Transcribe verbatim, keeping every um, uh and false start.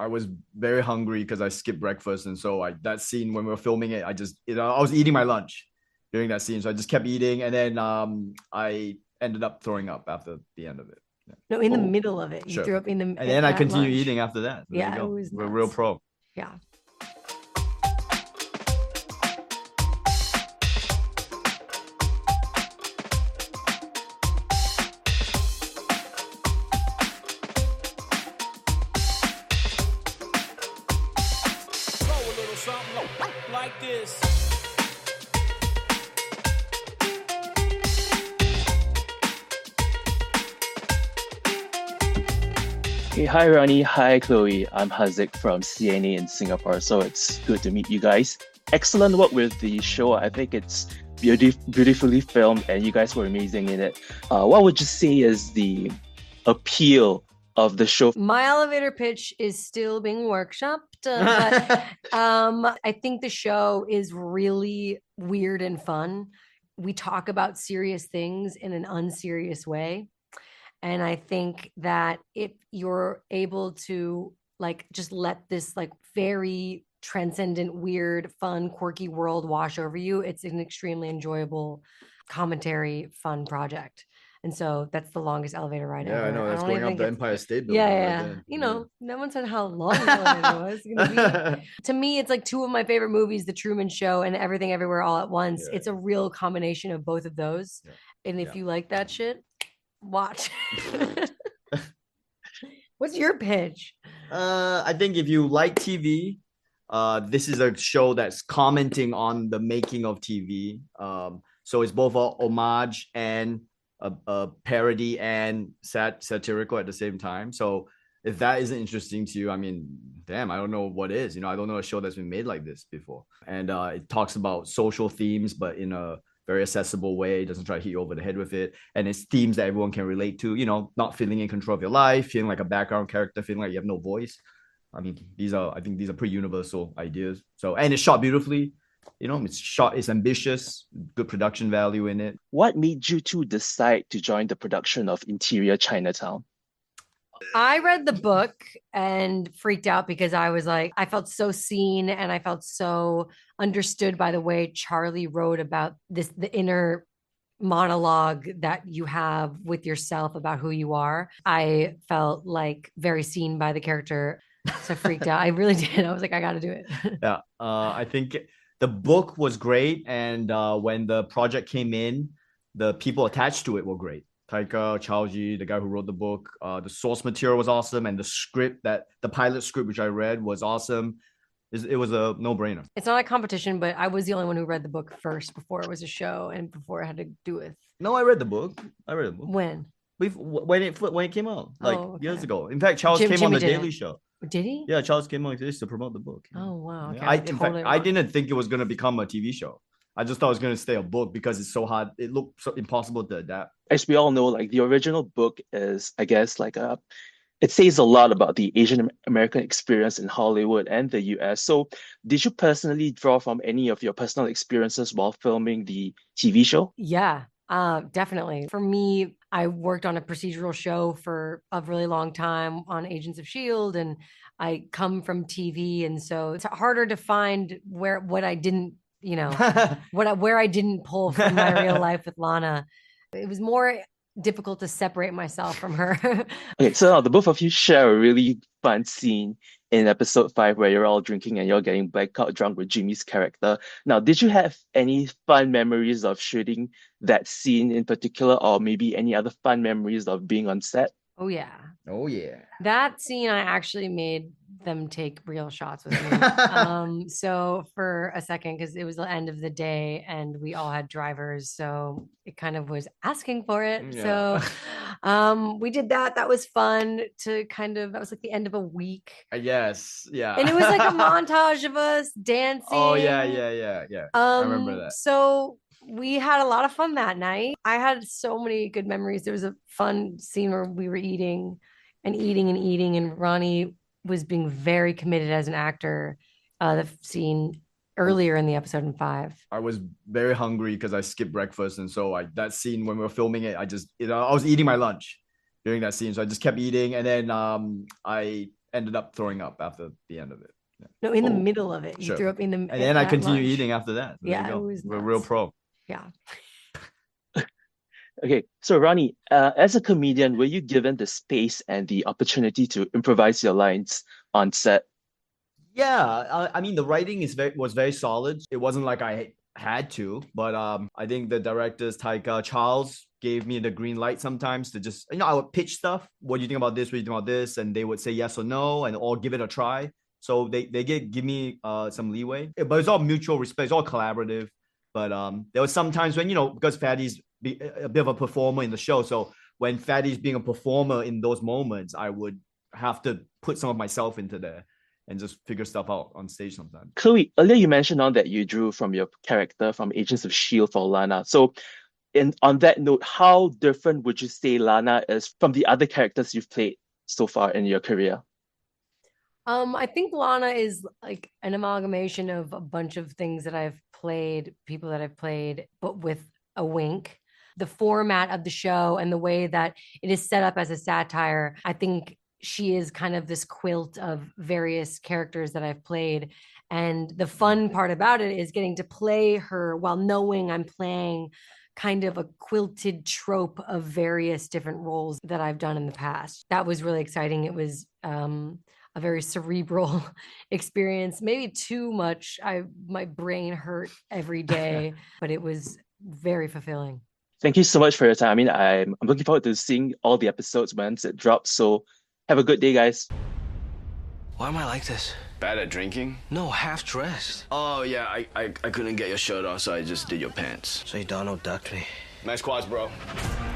I was very hungry because I skipped breakfast, and so I that scene when we were filming it, I just you know I was eating my lunch during that scene, so I just kept eating, and then um I ended up throwing up after the end of it. Yeah. No, in the Oh, middle of it. You sure. threw up in And the then I at continue lunch. eating after that. So there you Yeah, it go. was We're real nuts. pro. Yeah. Go a little something like this. Hey, hi Ronnie, hi Chloe. I'm Hazik from C N A in Singapore, so it's good to meet you guys. Excellent work with the show. I think it's beauty- beautifully filmed, and you guys were amazing in it. Uh, what would you say is the appeal of the show? My elevator pitch is still being workshopped, uh, but um, I think the show is really weird and fun. We talk about serious things in an unserious way. And I think that if you're able to like just let this like very transcendent, weird, fun, quirky world wash over you, it's an extremely enjoyable commentary, fun project. And so that's the longest elevator ride Yeah, I ever. know. I That's don't going even up think the it's Empire State yeah, Building yeah, right yeah. there. You Yeah. know, no one said how long the elevator was going to be. To me, it's like two of my favorite movies, The Truman Show and Everything Everywhere All at Once. Yeah. It's a real combination of both of those. Yeah. And if Yeah. you like that shit, watch. What's your pitch? Uh, I think if you like T V, uh, this is a show that's commenting on the making of T V. Um, so it's both a homage and a, a parody and sat satirical at the same time. So if that isn't interesting to you, I mean, damn, I don't know what is. You know, I don't know a show that's been made like this before. And uh, it talks about social themes, but in a very accessible way. It doesn't try to hit you over the head with it. And it's themes that everyone can relate to, you know, not feeling in control of your life, feeling like a background character, feeling like you have no voice. I mean, these are, I think these are pretty universal ideas. So, and it's shot beautifully. You know, it's shot, it's ambitious, good production value in it. What made you two decide to join the production of Interior Chinatown? I read the book and freaked out because I was like, I felt so seen and I felt so understood by the way Charlie wrote about this, the inner monologue that you have with yourself about who you are. I felt like very seen by the character. So freaked out. I really did. I was like, I got to do it. Yeah. Uh, I think the book was great. And uh, when the project came in, the people attached to it were great. Taika Chaoji, the guy who wrote the book, uh, the source material was awesome, and the script that the pilot script which I read was awesome. It was a no brainer. It's not a competition, but I was the only one who read the book first before it was a show and before I had to do with. No, I read the book. I read the book. When? We've when it when it came out, like Oh, okay. years ago. In fact, Charles Jim, came Jimmy on the did Daily it. Show. Did he? Yeah, Charles came on this to promote the book. Oh wow. Okay. Yeah. I, I in totally fact, I wrong. didn't think it was gonna become a T V show. I just thought it was gonna stay a book because it's so hard. It looked so impossible to adapt. As we all know, like the original book is, I guess, like a it says a lot about the Asian American experience in Hollywood and the U S. So, did you personally draw from any of your personal experiences while filming the T V show? Yeah, uh, definitely. For me, I worked on a procedural show for a really long time on Agents of Shield, and I come from T V, and so it's harder to find where what I didn't, you know, what I, where I didn't pull from my real life with Lana. It was more difficult to separate myself from her. Okay, so now the both of you share a really fun scene in episode five where you're all drinking and you're getting blackout drunk with Jimmy's character. Now, did you have any fun memories of shooting that scene in particular, or maybe any other fun memories of being on set? Oh yeah. Oh yeah. That scene, I actually made them take real shots with me. um, so for a second, because it was the end of the day and we all had drivers, so it kind of was asking for it. Yeah. So um, we did that. That was fun to kind of, that was like the end of a week. Yes. Yeah. And it was like a montage of us dancing. Oh yeah, yeah, yeah, yeah. Um, I remember that. So we had a lot of fun that night. I had so many good memories. There was a fun scene where we were eating and eating and eating, and Ronnie was being very committed as an actor. Uh, the scene earlier in the episode in five. I was very hungry because I skipped breakfast, and so I that scene when we were filming it, I just you know I was eating my lunch during that scene, so I just kept eating, and then um I ended up throwing up after the end of it. Yeah. No, in the Oh, middle of it. You sure. threw up in the And then I at continue lunch. eating after that. There Yeah, you go. it was We're real nuts. pro. Yeah. Okay, so Ronnie, uh, as a comedian, were you given the space and the opportunity to improvise your lines on set? Yeah, I, I mean the writing is very was very solid. It wasn't like I had to, but um, I think the directors Taika Charles gave me the green light sometimes to just you know I would pitch stuff. What do you think about this? What do you think about this? And they would say yes or no, and or give it a try. So they they get give me uh some leeway, but it's all mutual respect. It's all collaborative. But um, there was sometimes when you know because Fatty's be, a bit of a performer in the show, so when Fatty's being a performer in those moments, I would have to put some of myself into there and just figure stuff out on stage sometimes. Chloe, earlier you mentioned on that you drew from your character from Agents of S H I E L D for Lana. So, in on that note, how different would you say Lana is from the other characters you've played so far in your career? Um, I think Lana is like an amalgamation of a bunch of things that I've played, people that I've played, but with a wink. The format of the show and the way that it is set up as a satire, I think she is kind of this quilt of various characters that I've played. And the fun part about it is getting to play her while knowing I'm playing kind of a quilted trope of various different roles that I've done in the past. That was really exciting. It was um, a very cerebral experience, maybe too much. I my brain hurt every day, but it was very fulfilling. Thank you so much for your time. I mean, I'm, I'm looking forward to seeing all the episodes once it drops. So, have a good day, guys. Why am I like this? Bad at drinking? No, half dressed. Oh, yeah, I, I, I couldn't get your shirt off, so I just did your pants. So you Donald ducked me. Nice quads, bro.